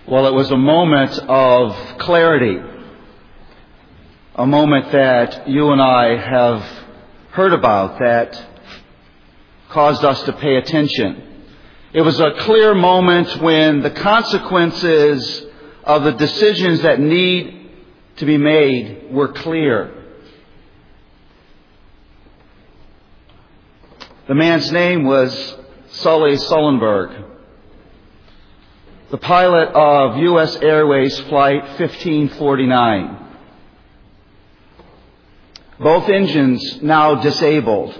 Well, it was a moment of clarity, a moment that you and I have heard about that caused us to pay attention. It was a clear moment when the consequences of the decisions that need to be made were clear. The man's name was Sully Sullenberg, the pilot of U.S. Airways Flight 1549. Both engines now disabled.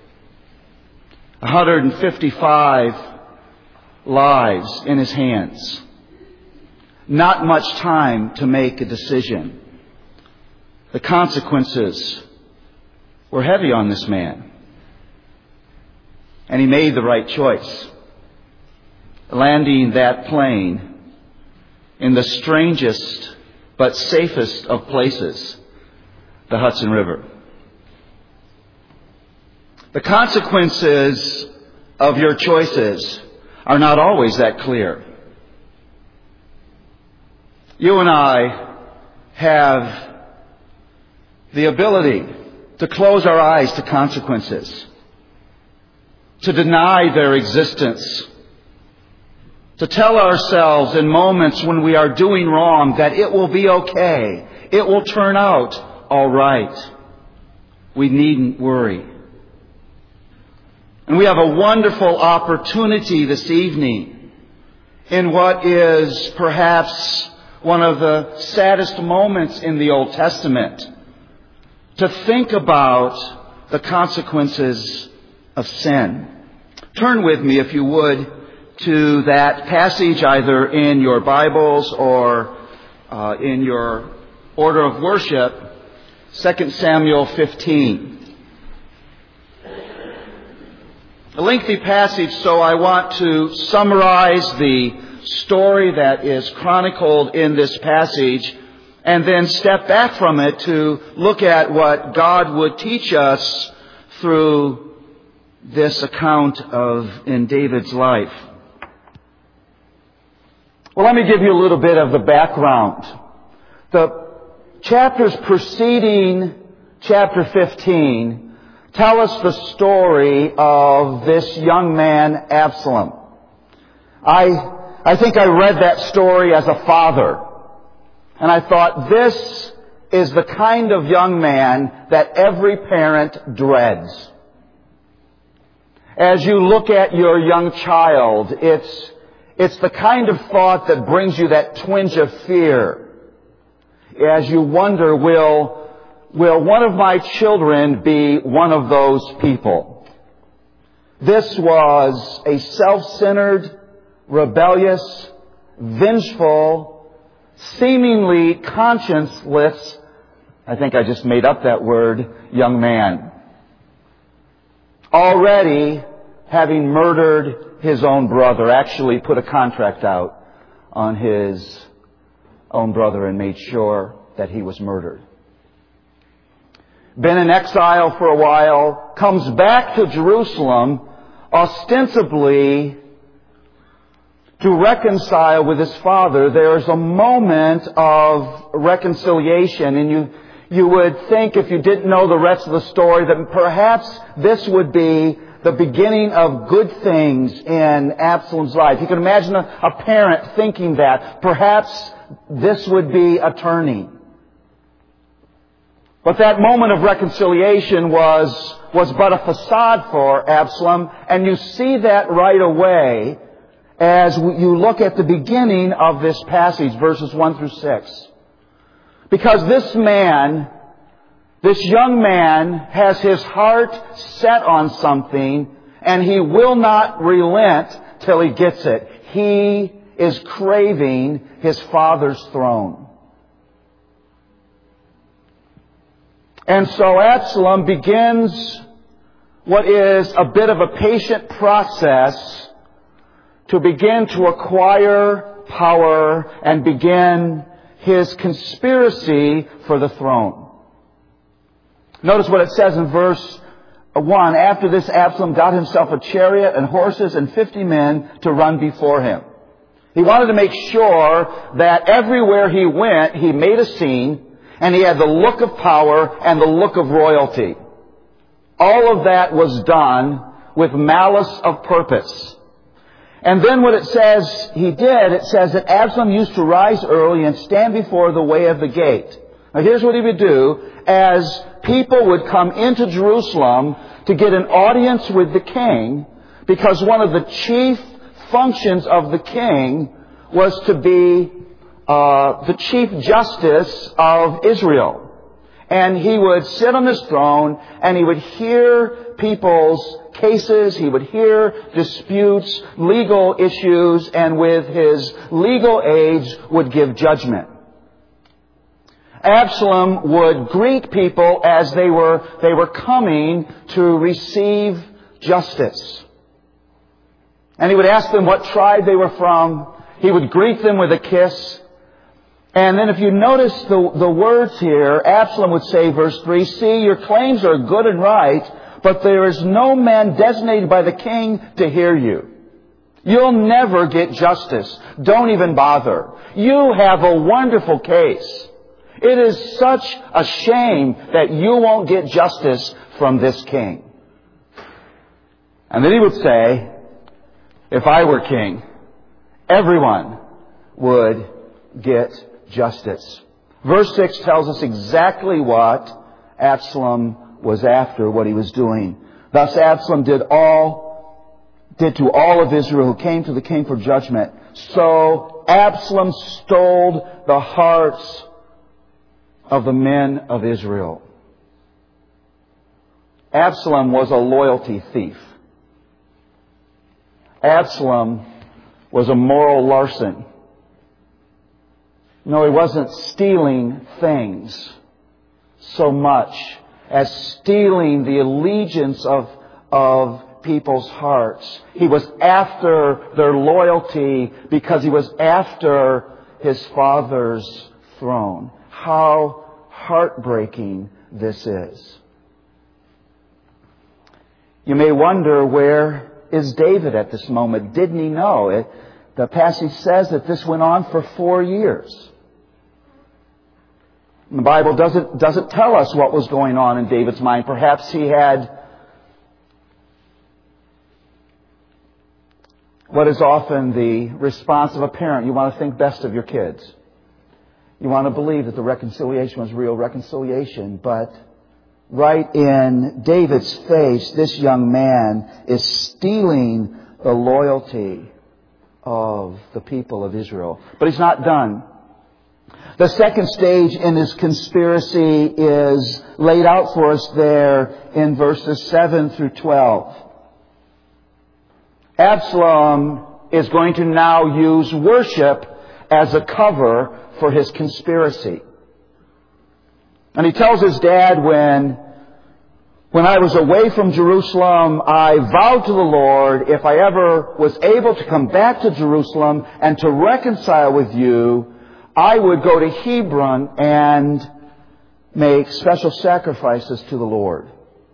155 lives in his hands. Not much time to make a decision. The consequences were heavy on this man. And he made the right choice, landing that plane in the strangest but safest of places, the Hudson River. The consequences of your choices are not always that clear. You and I have the ability to close our eyes to consequences, to deny their existence, to tell ourselves in moments when we are doing wrong that it will be okay, it will turn out all right. We needn't worry. And we have a wonderful opportunity this evening in what is perhaps one of the saddest moments in the Old Testament to think about the consequences of sin. Turn with me, if you would, to that passage either in your Bibles or in your order of worship, 2 Samuel 15. A lengthy passage, so I want to summarize the story that is chronicled in this passage and then step back from it to look at what God would teach us through this account in David's life. Well, let me give you a little bit of the background. The chapters preceding chapter 15 tell us the story of this young man, Absalom. I think I read that story as a father, and I thought, this is the kind of young man that every parent dreads. As you look at your young child, it's the kind of thought that brings you that twinge of fear. As you wonder, will one of my children be one of those people? This was a self-centered, rebellious, vengeful, seemingly conscienceless, I think I just made up that word, young man. Already having murdered his own brother, actually put a contract out on his own brother and made sure that he was murdered. Been in exile for a while, comes back to Jerusalem ostensibly to reconcile with his father. There's a moment of reconciliation, and you would think, if you didn't know the rest of the story, that perhaps this would be the beginning of good things in Absalom's life. You can imagine a parent thinking that. Perhaps this would be a turning. But that moment of reconciliation was but a facade for Absalom, and you see that right away as you look at the beginning of this passage, verses 1 through 6. Because this young man has his heart set on something, and he will not relent till he gets it. He is craving his father's throne. And so Absalom begins what is a bit of a patient process to begin to acquire power and begin his conspiracy for the throne. Notice what it says in verse 1. After this, Absalom got himself a chariot and horses and 50 men to run before him. He wanted to make sure that everywhere he went, he made a scene, and he had the look of power and the look of royalty. All of that was done with malice of purpose. And then what it says he did, it says that Absalom used to rise early and stand before the way of the gate. Now here's what he would do. As people would come into Jerusalem to get an audience with the king, because one of the chief functions of the king was to be the chief justice of Israel. And he would sit on his throne and he would hear people's cases, he would hear disputes, legal issues, and with his legal aids would give judgment. Absalom would greet people as they were coming to receive justice. And he would ask them what tribe they were from. He would greet them with a kiss. And then if you notice the words here, Absalom would say, verse 3, "See, your claims are good and right, but there is no man designated by the king to hear you. You'll never get justice. Don't even bother. You have a wonderful case. It is such a shame that you won't get justice from this king." And then he would say, "If I were king, everyone would get justice." Verse 6 tells us exactly what Absalom was after, what he was doing. "Thus Absalom did to all of Israel who came to the king for judgment. So Absalom stole the hearts of the men of Israel." Absalom was a loyalty thief. Absalom was a moral larcen. No, he wasn't stealing things so much as stealing the allegiance of people's hearts. He was after their loyalty because he was after his father's throne. How heartbreaking this is. You may wonder, where is David at this moment? Didn't he know it? The passage says that this went on for 4 years. The Bible doesn't tell us what was going on in David's mind. Perhaps he had what is often the response of a parent. You want to think best of your kids. You want to believe that the reconciliation was real reconciliation. But right in David's face, this young man is stealing the loyalty of the people of Israel. But he's not done. The second stage in his conspiracy is laid out for us there in verses 7 through 12. Absalom is going to now use worship as a cover for his conspiracy. And he tells his dad, when I was away from Jerusalem, I vowed to the Lord, if I ever was able to come back to Jerusalem and to reconcile with you, I would go to Hebron and make special sacrifices to the Lord.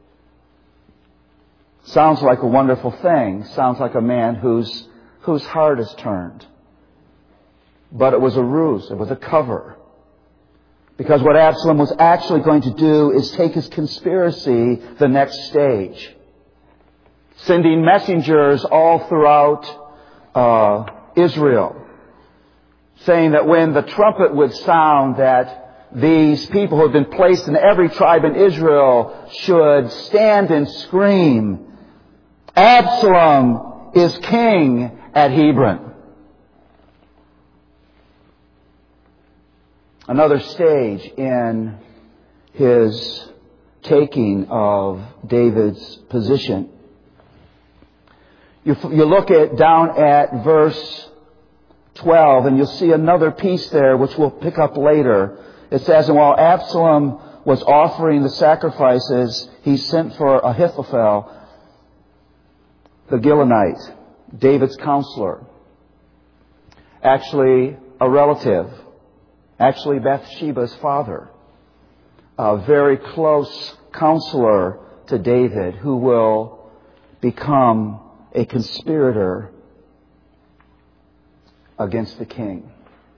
Sounds like a wonderful thing. Sounds like a man whose heart is turned. But it was a ruse. It was a cover. Because what Absalom was actually going to do is take his conspiracy the next stage. Sending messengers all throughout Israel, saying that when the trumpet would sound, that these people who had been placed in every tribe in Israel should stand and scream, "Absalom is king at Hebron." Another stage in his taking of David's position. You look down at verse 12, and you'll see another piece there which we'll pick up later. It says, "And while Absalom was offering the sacrifices, he sent for Ahithophel, the Gilonite, David's counselor." Actually, a relative. Actually, Bathsheba's father. A very close counselor to David, who will become a conspirator against the king.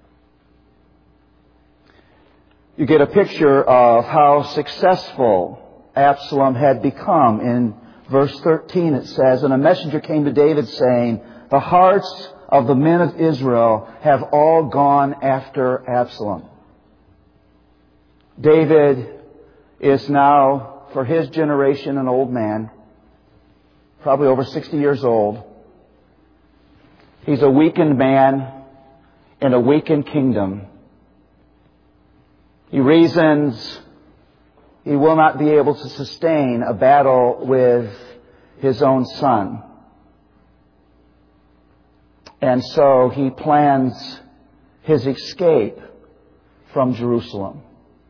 You get a picture of how successful Absalom had become. In verse 13 it says, "And a messenger came to David saying, 'The hearts of the men of Israel have all gone after Absalom.'" David is now, for his generation, an old man, probably over 60 years old. He's a weakened man in a weakened kingdom. He reasons he will not be able to sustain a battle with his own son. And so he plans his escape from Jerusalem.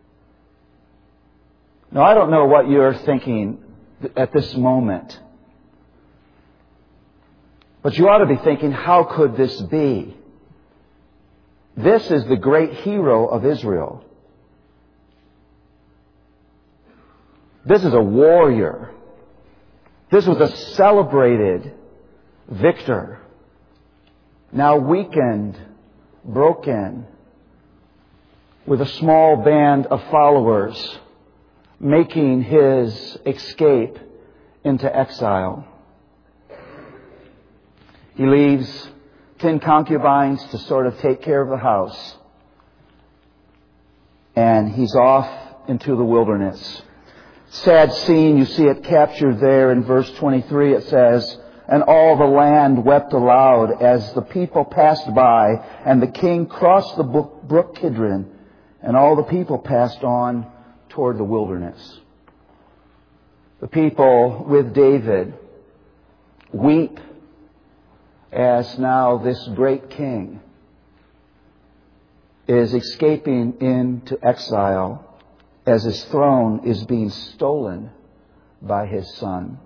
Now, I don't know what you're thinking at this moment, but you ought to be thinking, how could this be? This is the great hero of Israel. This is a warrior. This was a celebrated victor. Now weakened, broken, with a small band of followers, making his escape into exile. He leaves 10 concubines to sort of take care of the house. And he's off into the wilderness. Sad scene, you see it captured there in verse 23. It says, "And all the land wept aloud as the people passed by, and the king crossed the brook Kidron, and all the people passed on toward the wilderness." The people with David weep as now this great king is escaping into exile as his throne is being stolen by his son.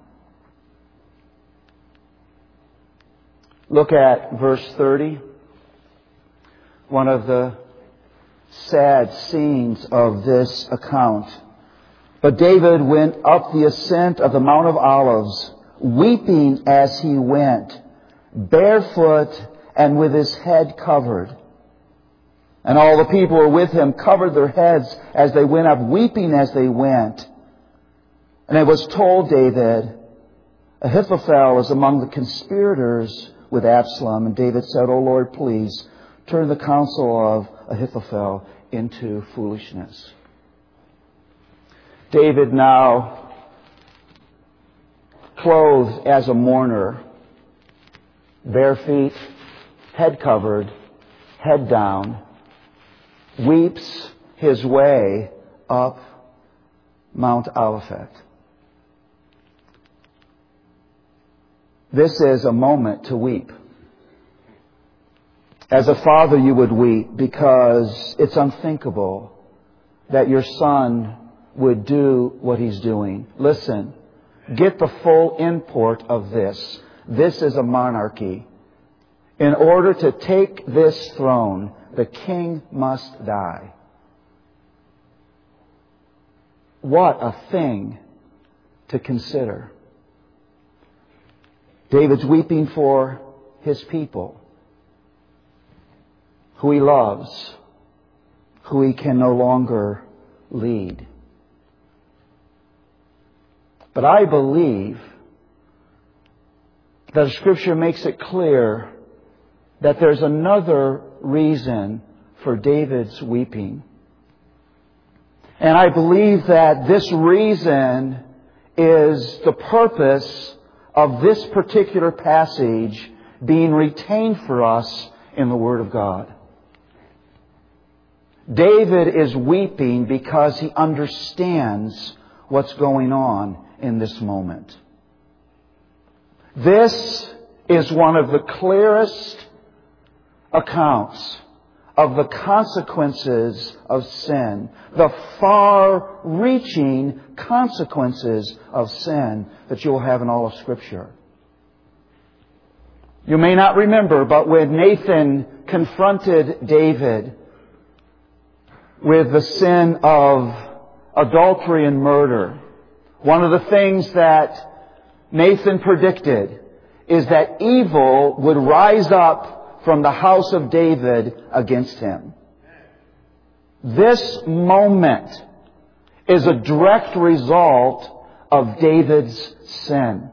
Look at verse 30. One of the sad scenes of this account. "But David went up the ascent of the Mount of Olives, weeping as he went, barefoot and with his head covered. And all the people who were with him covered their heads as they went up, weeping as they went. And it was told David, 'Ahithophel is among the conspirators with Absalom.' And David said, 'O Lord, please turn the counsel of Ahithophel into foolishness.'" David now, clothed as a mourner, bare feet, head covered, head down, weeps his way up Mount Olivet. This is a moment to weep. As a father, you would weep because it's unthinkable that your son would do what he's doing. Listen, get the full import of this. This is a monarchy. In order to take this throne, the king must die. What a thing to consider. David's weeping for his people, who he loves, who he can no longer lead. But I believe that Scripture makes it clear that there's another reason for David's weeping. And I believe that this reason is the purpose of this particular passage being retained for us in the Word of God. David is weeping because he understands what's going on in this moment. This is one of the clearest accounts of the consequences of sin, the far-reaching consequences of sin that you'll have in all of Scripture. You may not remember, but when Nathan confronted David with the sin of adultery and murder, one of the things that Nathan predicted is that evil would rise up from the house of David against him. This moment is a direct result of David's sin.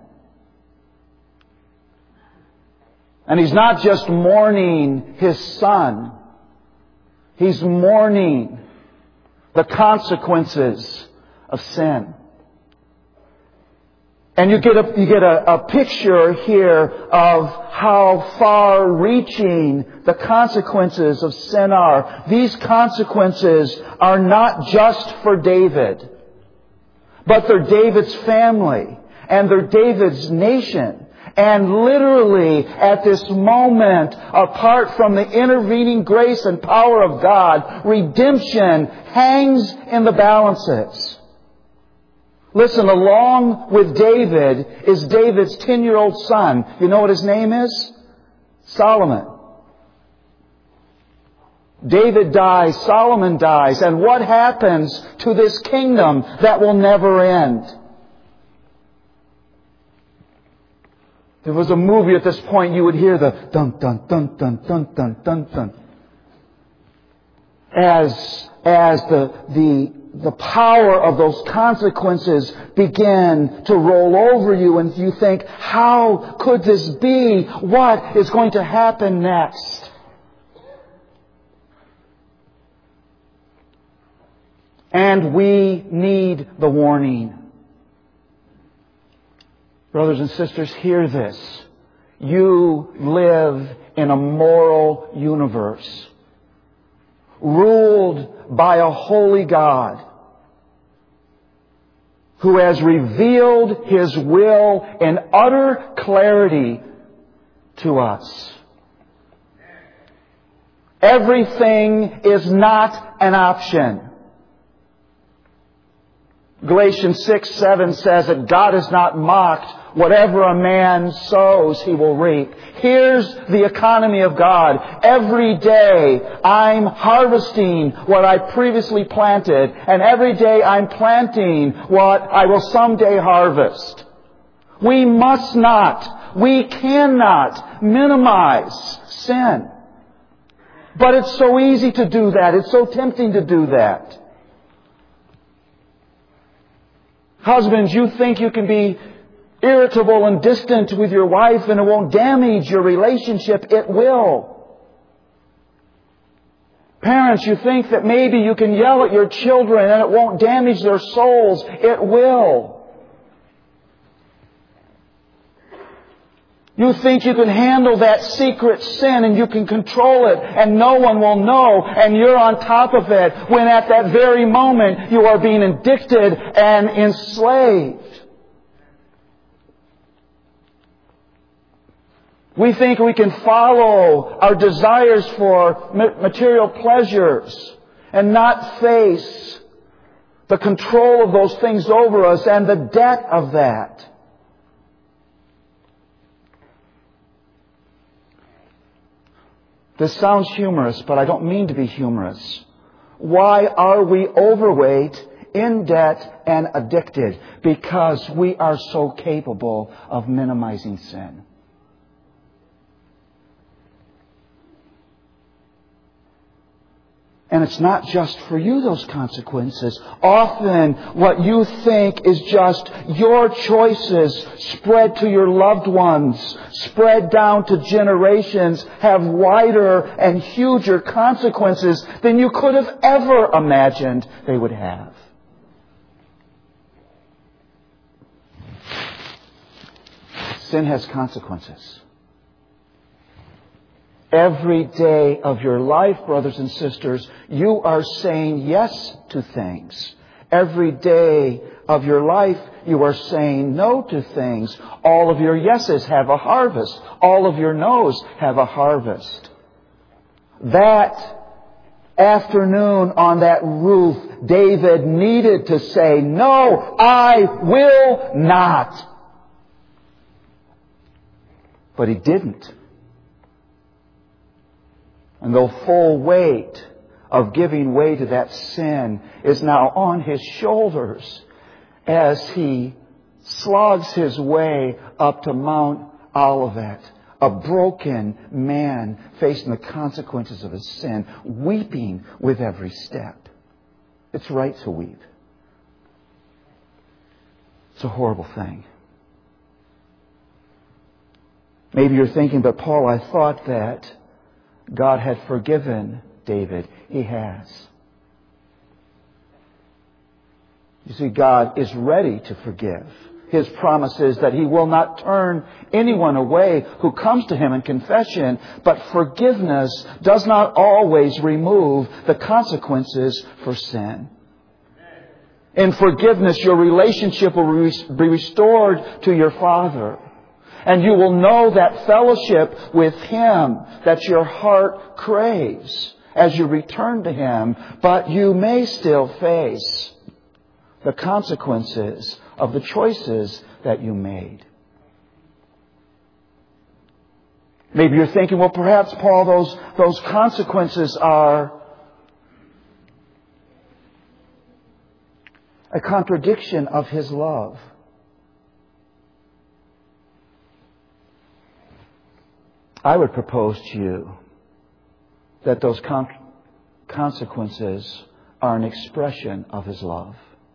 And he's not just mourning his son. He's mourning the consequences of sin. And you get a picture here of how far-reaching the consequences of sin are. These consequences are not just for David, but they're David's family and they're David's nation. And literally, at this moment, apart from the intervening grace and power of God, redemption hangs in the balances. Listen, along with David is David's 10-year-old son. You know what his name is? Solomon. David dies, Solomon dies, and what happens to this kingdom that will never end? There was a movie at this point, you would hear the dun dun dun dun dun dun dun dun. As the power of those consequences begin to roll over you and you think, how could this be? What is going to happen next? And we need the warning. Brothers and sisters, hear this. You live in a moral universe, ruled by a holy God who has revealed His will in utter clarity to us. Everything is not an option. Galatians 6:7 says that God is not mocked. Whatever a man sows, he will reap. Here's the economy of God. Every day I'm harvesting what I previously planted, and every day I'm planting what I will someday harvest. We must not, we cannot minimize sin. But it's so easy to do that. It's so tempting to do that. Husbands, you think you can be irritable and distant with your wife and it won't damage your relationship. It will. Parents, you think that maybe you can yell at your children and it won't damage their souls. It will. You think you can handle that secret sin and you can control it and no one will know and you're on top of it when at that very moment you are being addicted and enslaved. We think we can follow our desires for material pleasures and not face the control of those things over us and the debt of that. This sounds humorous, but I don't mean to be humorous. Why are we overweight, in debt, and addicted? Because we are so capable of minimizing sin. And it's not just for you, those consequences. Often what you think is just your choices spread to your loved ones, spread down to generations, have wider and huger consequences than you could have ever imagined they would have. Sin has consequences. Every day of your life, brothers and sisters, you are saying yes to things. Every day of your life, you are saying no to things. All of your yeses have a harvest. All of your no's have a harvest. That afternoon on that roof, David needed to say, "No, I will not." But he didn't. And the full weight of giving way to that sin is now on his shoulders as he slogs his way up to Mount Olivet, A broken man facing the consequences of his sin, weeping with every step. It's right to weep. It's a horrible thing. Maybe you're thinking, but Paul, I thought that God had forgiven David. He has. You see, God is ready to forgive. His promise is that He will not turn anyone away who comes to Him in confession, but forgiveness does not always remove the consequences for sin. In forgiveness, your relationship will be restored to your Father. And you will know that fellowship with Him that your heart craves as you return to Him. But you may still face the consequences of the choices that you made. Maybe you're thinking, well, perhaps, Paul, those consequences are a contradiction of His love. I would propose to you that those consequences are an expression of His love.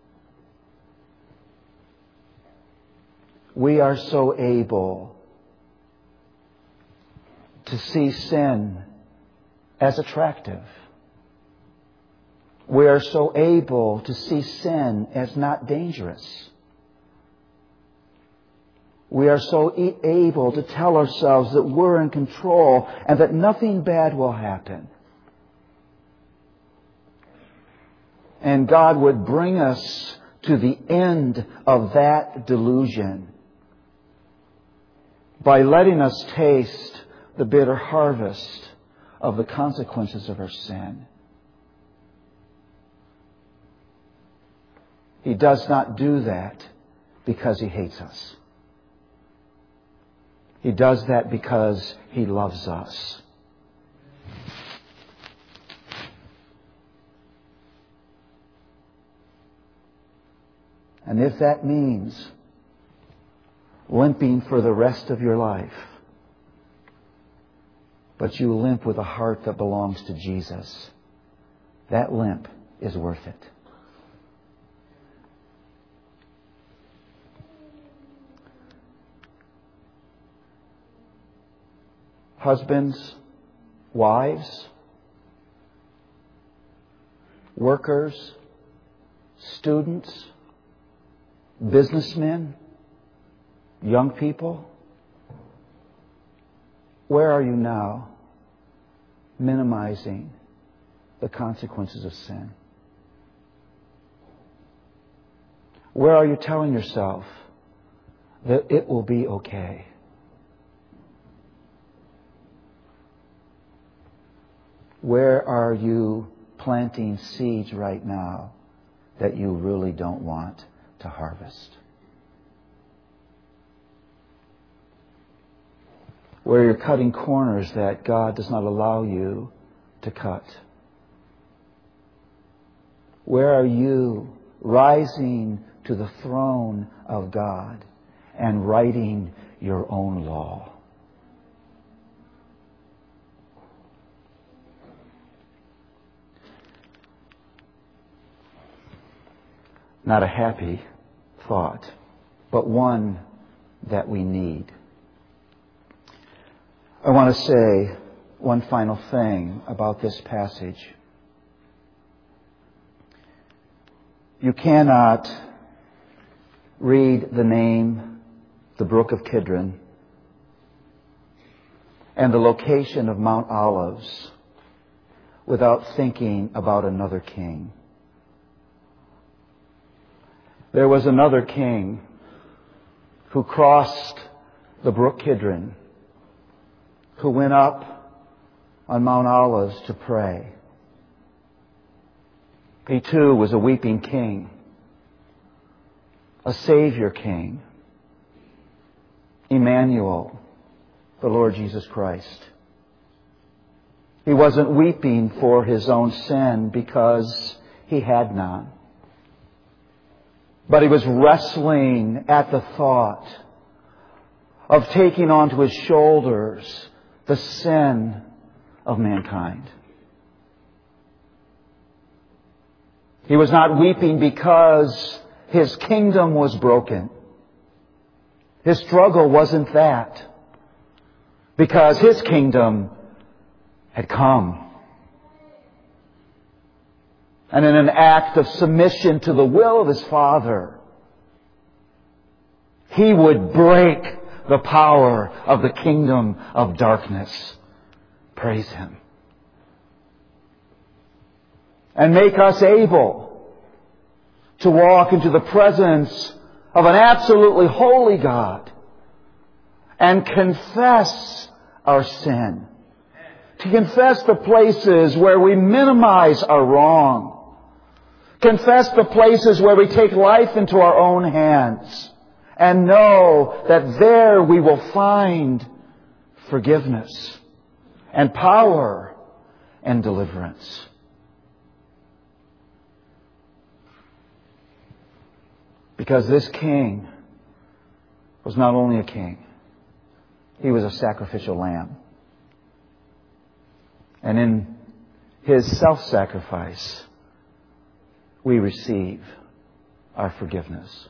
We are so able to see sin as attractive. We are so able to see sin as not dangerous. We are so able to tell ourselves that we're in control and that nothing bad will happen. And God would bring us to the end of that delusion by letting us taste the bitter harvest of the consequences of our sin. He does not do that because He hates us. He does that because He loves us. And if that means limping for the rest of your life, but you limp with a heart that belongs to Jesus, that limp is worth it. Husbands, wives, workers, students, businessmen, young people, where are you now minimizing the consequences of sin? Where are you telling yourself that it will be okay? Where are you planting seeds right now that you really don't want to harvest? Where you're cutting corners that God does not allow you to cut? Where are you rising to the throne of God and writing your own law? Not a happy thought, but one that we need. I want to say one final thing about this passage. You cannot read the name, the Brook of Kidron, and the location of Mount Olives without thinking about another king. There was another king who crossed the Brook Kidron, who went up on Mount Olives to pray. He too was a weeping king, a Savior king, Emmanuel, the Lord Jesus Christ. He wasn't weeping for his own sin because he had none. But he was wrestling at the thought of taking onto His shoulders the sin of mankind. He was not weeping because His kingdom was broken. His struggle wasn't that. Because His kingdom had come. And in an act of submission to the will of His Father, He would break the power of the kingdom of darkness. Praise Him. And make us able to walk into the presence of an absolutely holy God and confess our sin. To confess the places where we minimize our wrong. Confess the places where we take life into our own hands. And know that there we will find forgiveness and power and deliverance. Because this king was not only a king, he was a sacrificial lamb. And in His self-sacrifice, we receive our forgiveness.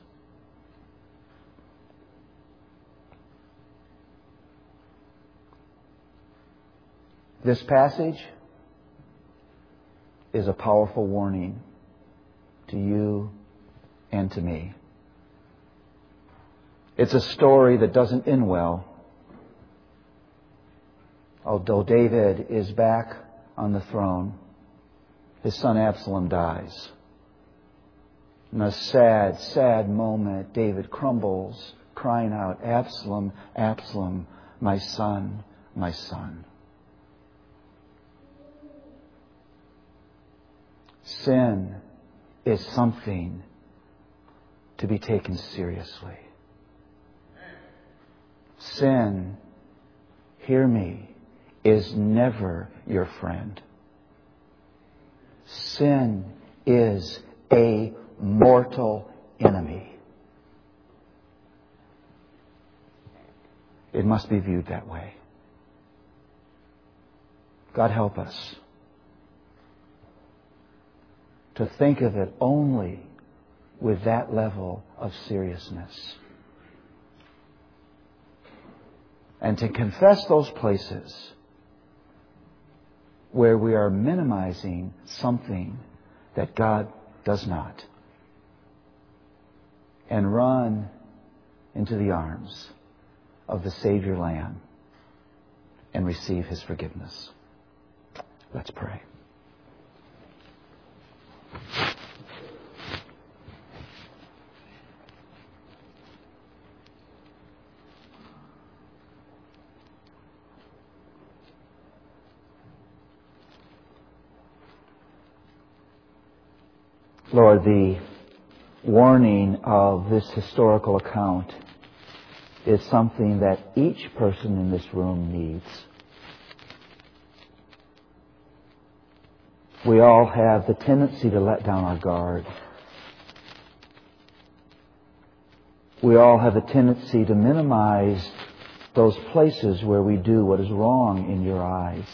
This passage is a powerful warning to you and to me. It's a story that doesn't end well. Although David is back on the throne, his son Absalom dies. In a sad, sad moment, David crumbles, crying out, "Absalom, Absalom, my son, my son." Sin is something to be taken seriously. Sin, hear me, is never your friend. Sin is a mortal enemy. It must be viewed that way. God help us to think of it only with that level of seriousness. And to confess those places where we are minimizing something that God does not. And run into the arms of the Savior Lamb and receive His forgiveness. Let's pray. Lord, the warning of this historical account is something that each person in this room needs. We all have the tendency to let down our guard. We all have a tendency to minimize those places where we do what is wrong in your eyes.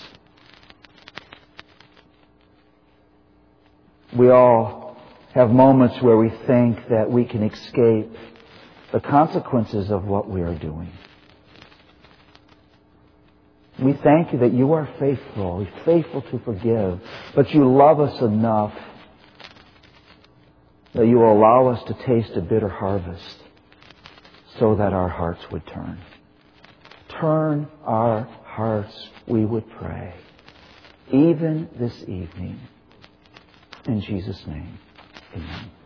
We all have moments where we think that we can escape the consequences of what we are doing. We thank You that You are faithful to forgive, but You love us enough that You will allow us to taste a bitter harvest so that our hearts would turn. Turn our hearts, we would pray, even this evening. In Jesus' name, amen.